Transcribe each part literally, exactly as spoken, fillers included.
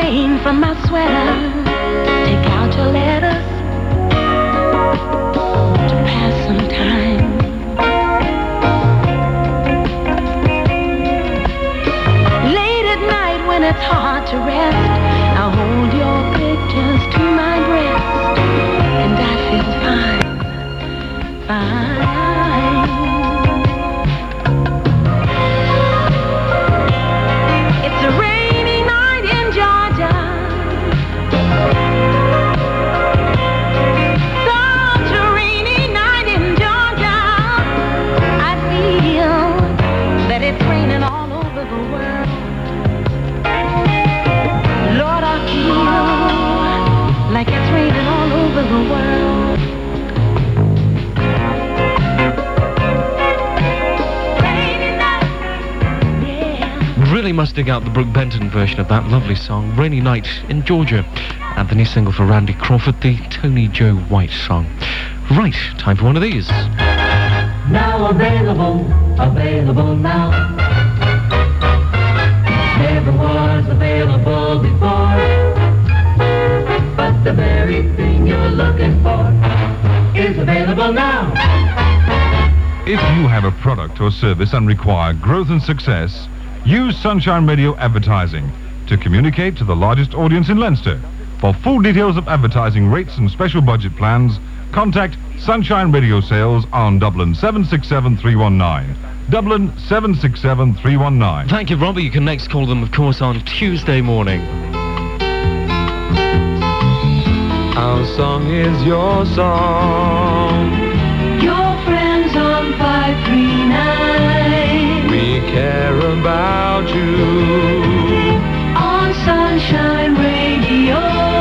rain from my sweater. Take out your letters to pass some time. Late at night when it's hard to rest, I'll hold your pictures to my breast, and I feel fine, fine. It's a rainy night in Georgia, such a rainy night in Georgia. I feel that it's raining all over the world. Lord, I feel like it's raining all over the world. Rainy night, yeah. Really must dig out the Brooke Benton version of that lovely song, Rainy Night in Georgia. And the new single for Randy Crawford, the Tony Joe White song. Right, time for one of these. Now available, available now. Never was available before, but the very thing you're looking for is available now. If you have a product or service and require growth and success, use Sunshine Radio Advertising to communicate to the largest audience in Leinster. For full details of advertising rates and special budget plans, contact Sunshine Radio Sales on Dublin seven six seven three one nine. Dublin seven six seven three one nine. Thank you, Robbie. You can next call them, of course, on Tuesday morning. Our song is your song. Your friends on five three nine. We care about you. On Sunshine Radio.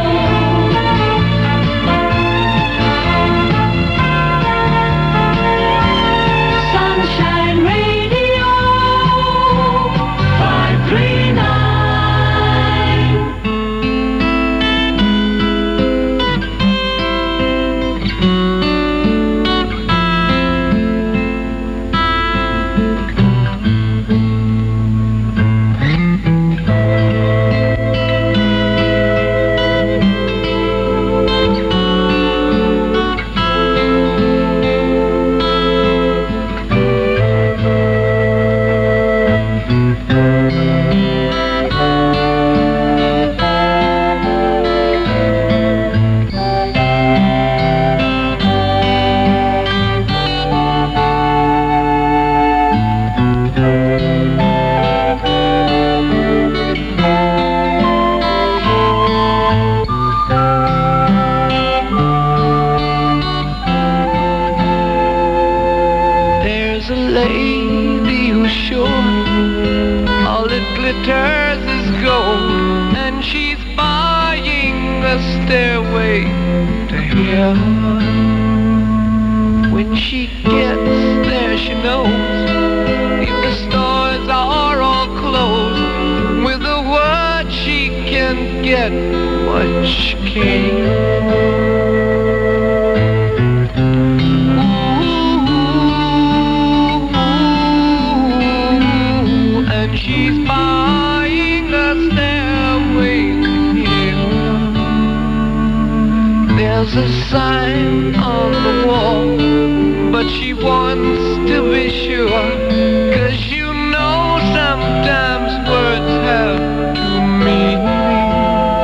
Sunshine Radio. five three nine. When she gets there, she knows if the stores are all closed, with a word she can get what she can. She's buying a stairway to heaven. There's a sign on the wall, but she wants to be sure, 'cause you know sometimes words have two meanings.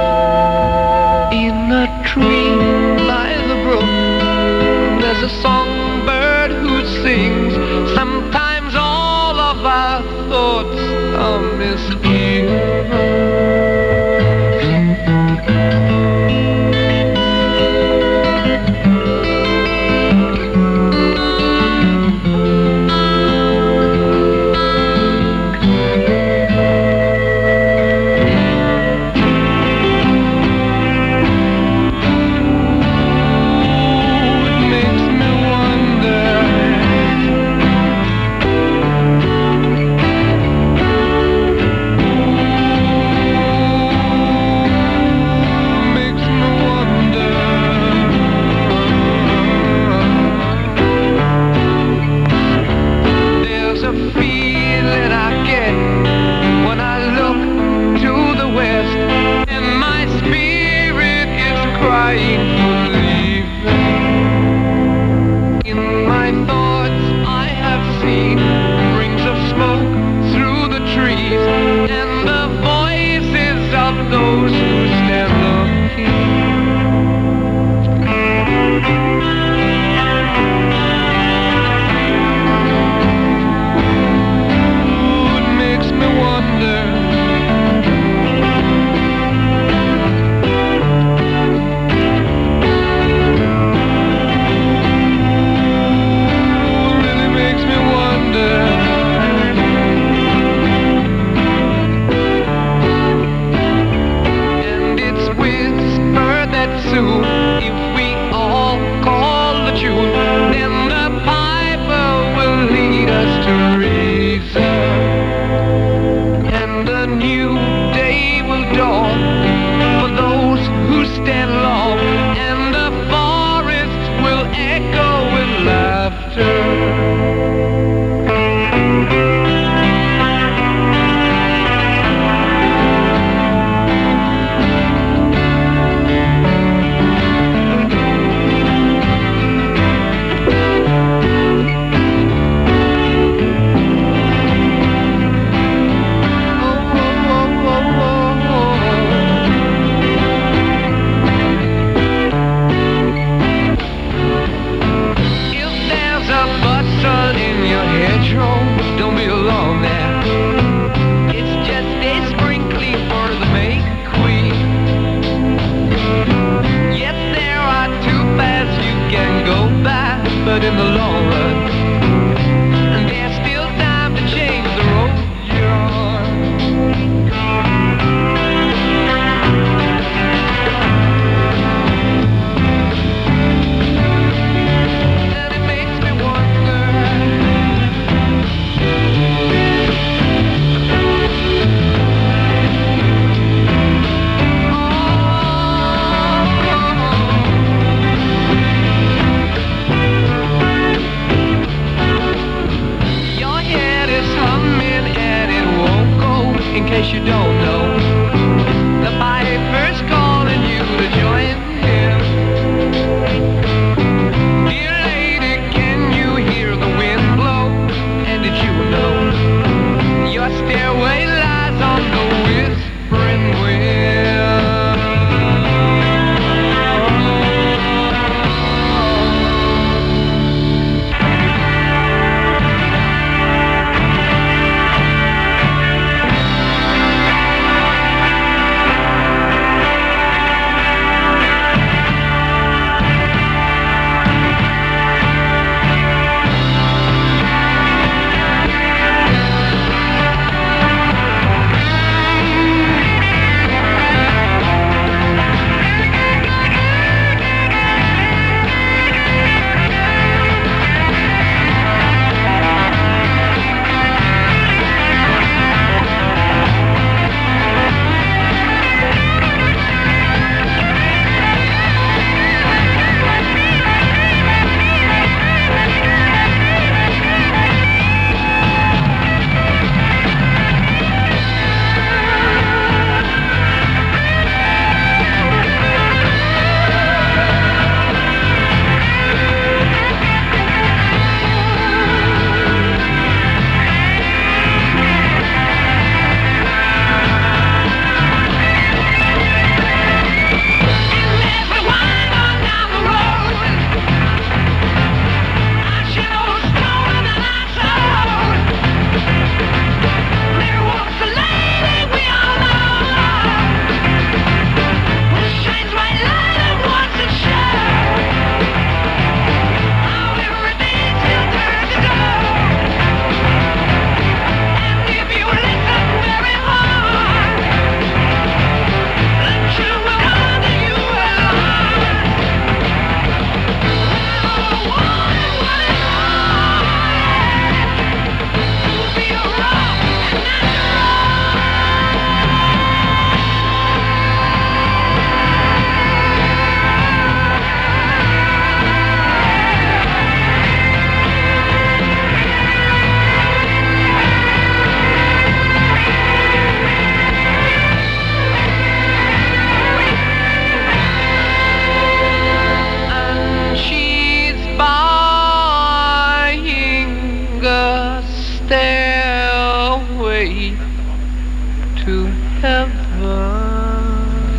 In a tree by the brook, there's a songbird who sings. Sometimes all of our thoughts are misgiven.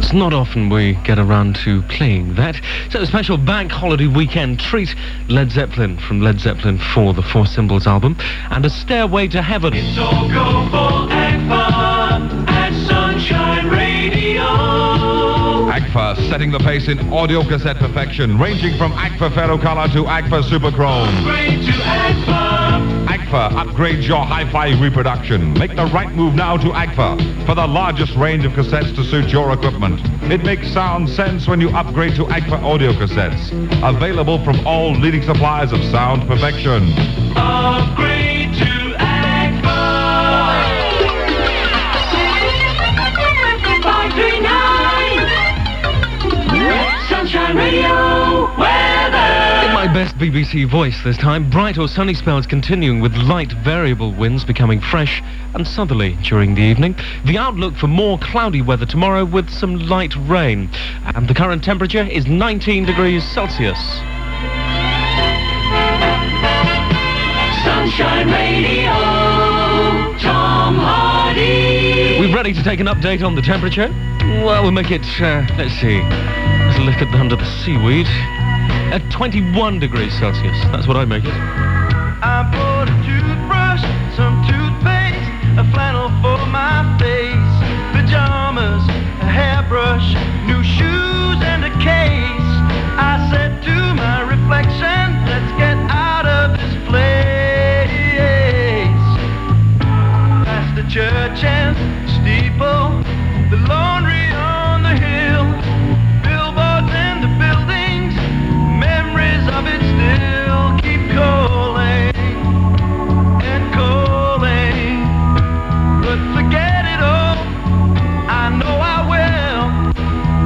It's not often we get around to playing that. So a special bank holiday weekend treat, Led Zeppelin from Led Zeppelin four, the Four Symbols album, and A Stairway to Heaven. It's all go for Agfa at Sunshine Radio. Agfa setting the pace in audio cassette perfection, ranging from Agfa Ferrocolor to Agfa Superchrome. Upgrade to Agfa. Agfa upgrades your hi-fi reproduction. Make the right move now to Agfa for the largest range of cassettes to suit your equipment. It makes sound sense when you upgrade to Agfa audio cassettes. Available from all leading suppliers of sound perfection. Upgrade to Agfa. five three nine. Sunshine Radio weather. In my best B B C voice this time, bright or sunny spells continuing with light variable winds becoming fresh and southerly during the evening. The outlook for more cloudy weather tomorrow with some light rain. And the current temperature is nineteen degrees Celsius. Sunshine Radio, Tom Hardy. We're ready to take an update on the temperature. Well, we'll make it, uh, let's see, let's lift it under the seaweed. At twenty-one degrees Celsius, that's what I make it. I bought a toothbrush, some toothpaste, a flannel for my face, pajamas, a hairbrush, new shoes and a case. I said to my reflection, let's get out of this place. Past the church and steeple, the laundry on the hill, billboards and the buildings, memories of it still keep calling and calling. But forget it all, I know I will.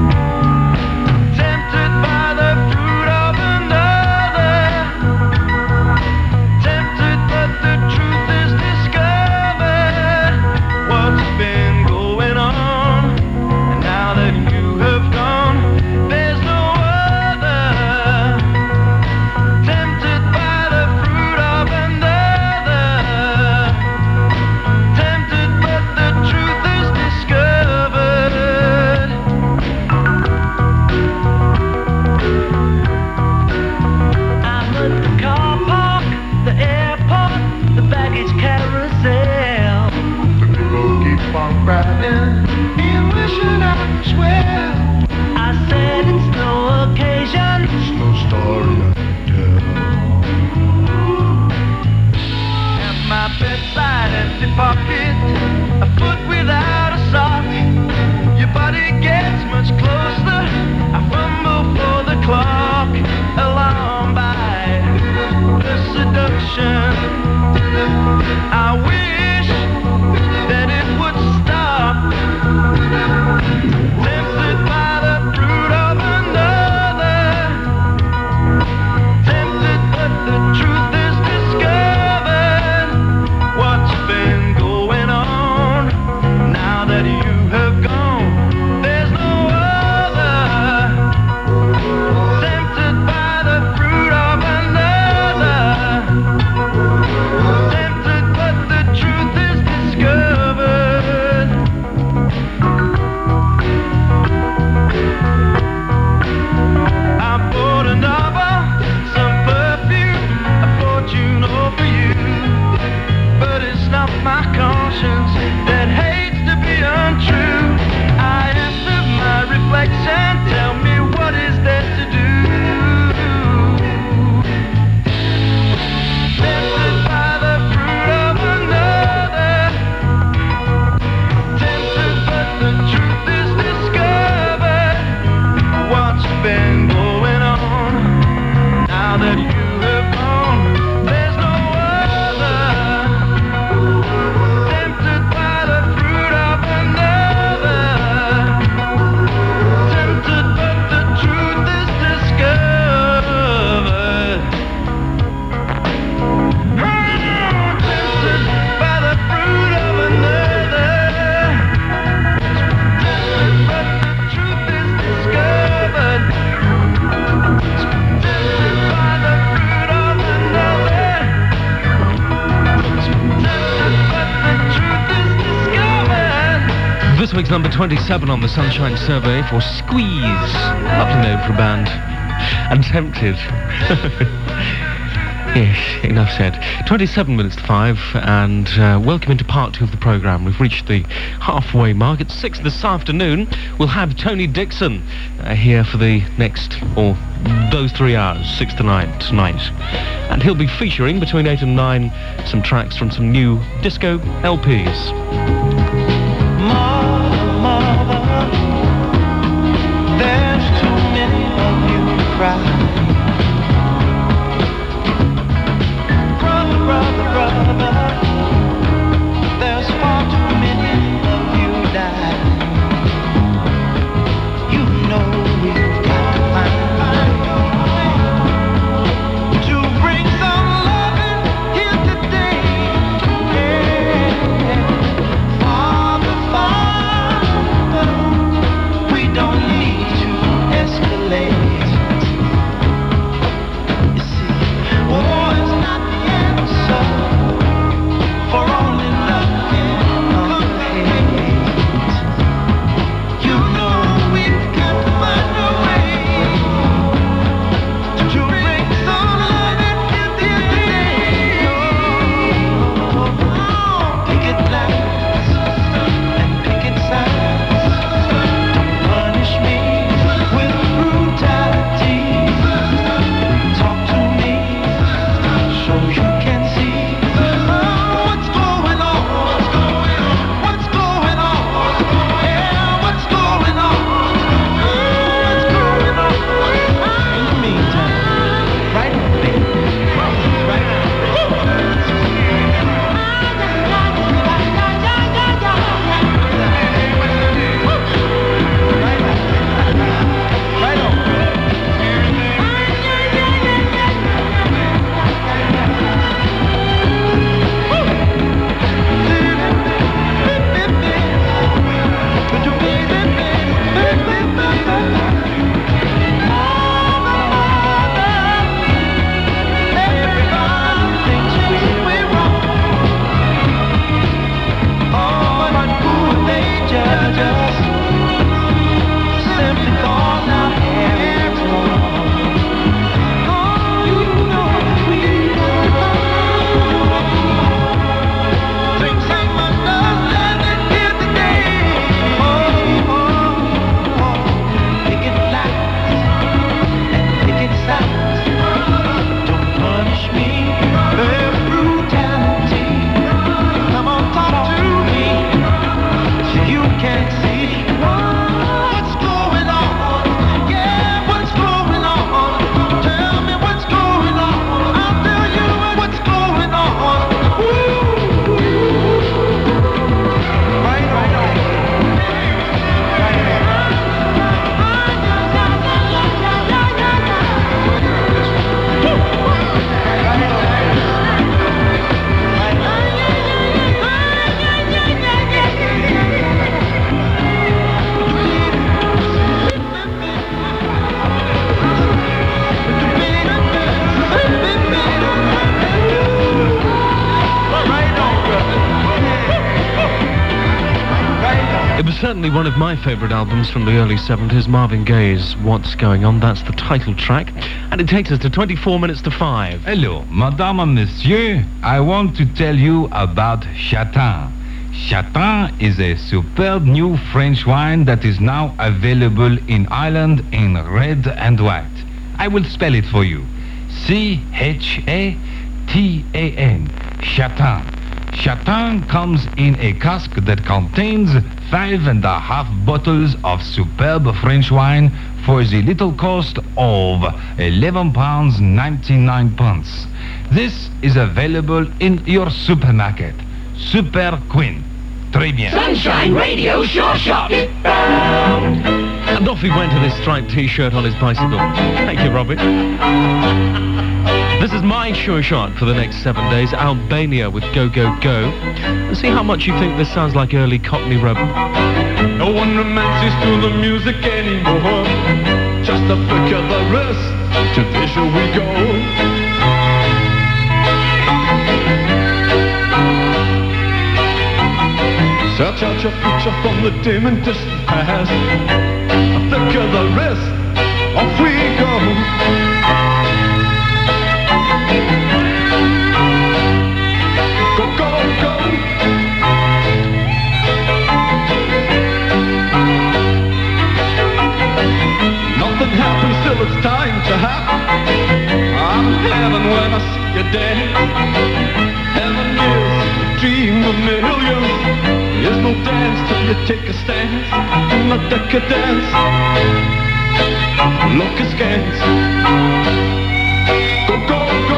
week's number twenty-seven on the Sunshine Survey for Squeeze. Lovely name for a band. And Tempted. Yes, enough said. twenty-seven minutes to five, and uh, welcome into part two of the programme. We've reached the halfway mark. At six this afternoon, we'll have Tony Dixon uh, here for the next, or those three hours, six to nine tonight. And he'll be featuring, between eight and nine, some tracks from some new disco L Ps. Mother, mother, there's too many of you to cry. Brother, brother, there's far too many of you die. You know we've got to find a way to bring some loving here today. Yeah. Father, Father, we don't need to escalate. You see, war is not the answer. For only love can come hate. You know we've got to find a way to bring some love in here today. Oh, picket lines and picket signs. Don't punish me with brutality. Talk to me so you can see. What's going on? What's going on? Yeah, what's going on? What's going on? In the meantime, right there, right right on. It was certainly one of my favourite albums from the early seventies, Marvin Gaye's What's Going On. That's the title track. And it takes us to twenty-four minutes to five. Hello, Madame and Monsieur. I want to tell you about Chatin. Chatin is a superb new French wine that is now available in Ireland in red and white. I will spell it for you. C H A T A N. Chatin. Chatin comes in a cask that contains five and a half bottles of superb French wine for the little cost of eleven pounds ninety-nine pence. This is available in your supermarket. Super Queen. Très bien. Sunshine Radio Sure Shot. And off he went with his striped t-shirt on his bicycle. Thank you, Robbie. This is my Sure Shot for the next seven days. Albania with Go Go Go. And see how much you think this sounds like early Cockney Rebel. No one romances to the music anymore. Just a flick of the wrist. To this shall we go. Cha cha picture, picture from the dim and distant past. A flick of the wrist, off we go. Go, go, go. Nothing happens till it's time to happen. I'm in heaven when I see you dance. Heaven is a dream of millions. There's no dance till you take a stance. In the decadence, look askance. Go, go, go.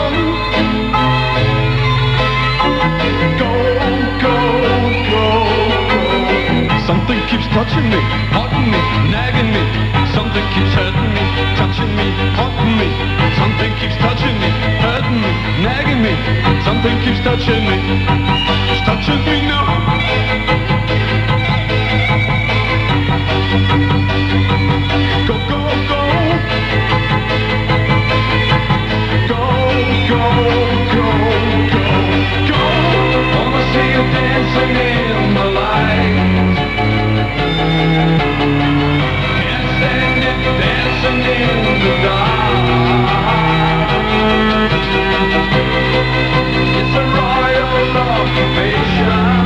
Go, go, go, go. Something keeps touching me, haunting me, nagging me. Something keeps hurting me, touching me, haunting me. Something keeps touching me, hurting me, nagging me. Something keeps touching me, it's touching me now. Go, go, go. Go, go, go, go, go. Wanna see you dancing in the light. Can't stand it, dancing in the dark. It's a royal occupation.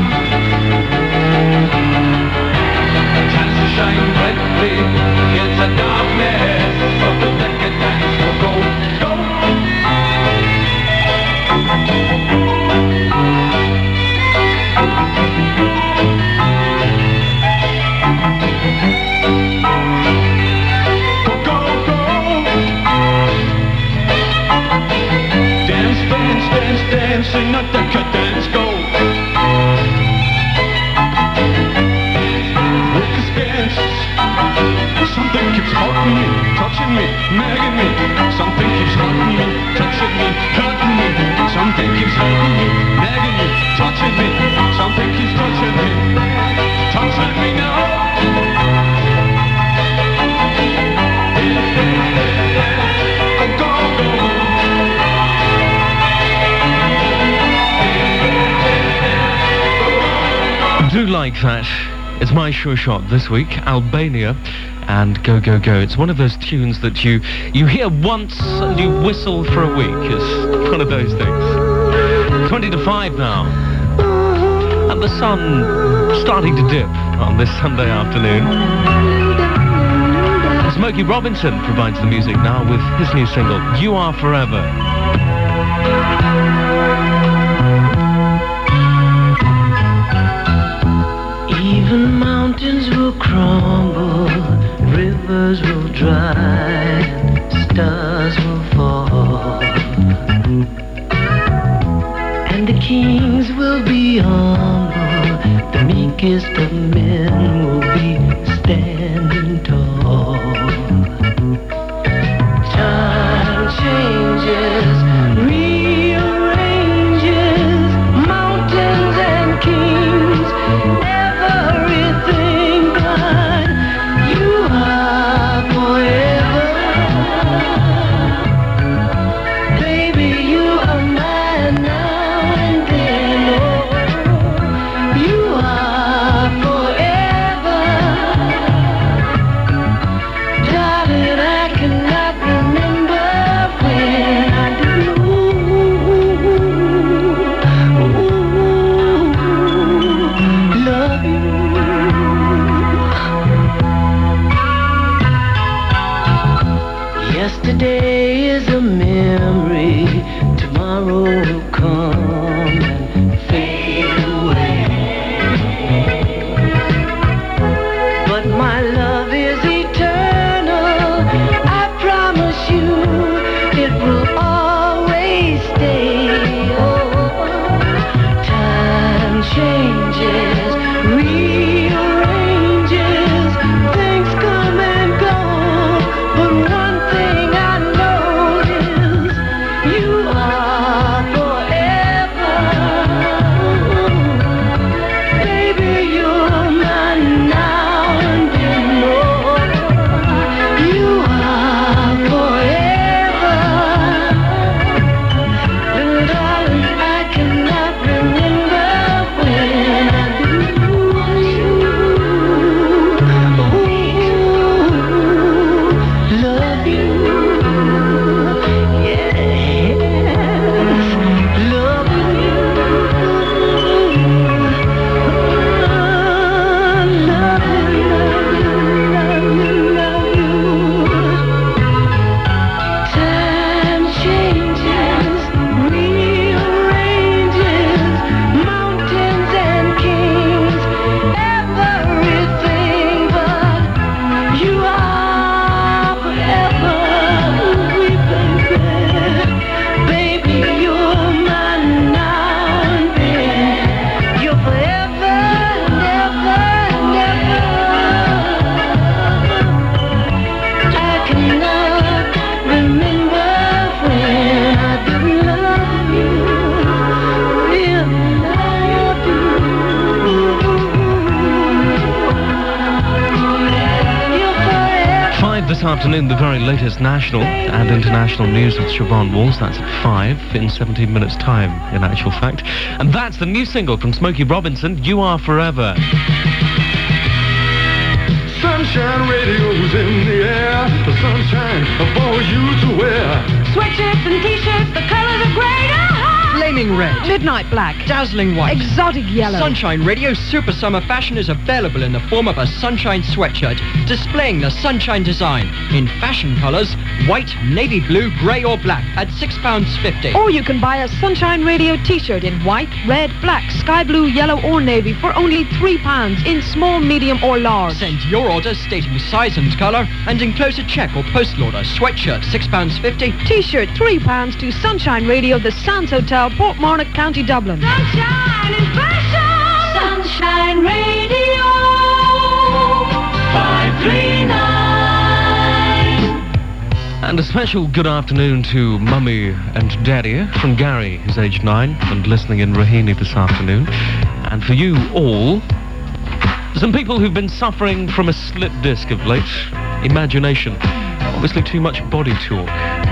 Time to shine brightly. It's a darkness of the decadence. Go, go, go. Go, go, go. Dance, dance, dance, dance in the decadence. Go. Look askance. Something keeps haunting me, touching me, nagging me. Something keeps haunting me, touching me, hurting me. Something keeps hurting me, nagging me, touching me. Something keeps touching me, touching me now. Go, go, go. Do like that. It's my sure shot this week, Albania and Go Go Go. It's one of those tunes that you you hear once and you whistle for a week. It's one of those things. twenty to five now. And the sun starting to dip on this Sunday afternoon. Smokey Robinson provides the music now with his new single, You Are Forever. Even mountains will crumble, rivers will dry, stars will fall, and the kings will be humble, the meekest of men will be standing tall. Time changes, rearranges mountains and kings. Everything but you are forever. Baby, you are mine now and then. Oh, you are forever. Darling, I cannot remember when I do. this afternoon, the very latest national and international news with Siobhan Walls. That's at five in seventeen minutes' time, in actual fact. And that's the new single from Smokey Robinson, You Are Forever. Sunshine radio's in the air. The sunshine for you to wear. Sweatshirts and t-shirts, the colors are great. Flaming red. Midnight black. Dazzling white. Exotic yellow. Sunshine Radio Super Summer Fashion is available in the form of a Sunshine sweatshirt, displaying the Sunshine design in fashion colours, white, navy blue, grey or black at six pounds fifty. Or you can buy a Sunshine Radio t-shirt in white, red, black, sky blue, yellow or navy for only three pounds in small, medium or large. Send your order stating size and colour and enclose a cheque or postal order. Sweatshirt six pounds fifty. T-shirt three pounds to Sunshine Radio, the Sands Hotel, Portmarnock, County Dublin. Sunshine in fashion. Sunshine Radio. five three nine. And a special good afternoon to Mummy and Daddy from Gary, who's aged nine and listening in Raheny this afternoon. And for you all, some people who've been suffering from a slip disc of late. Imagination. Obviously too much body talk.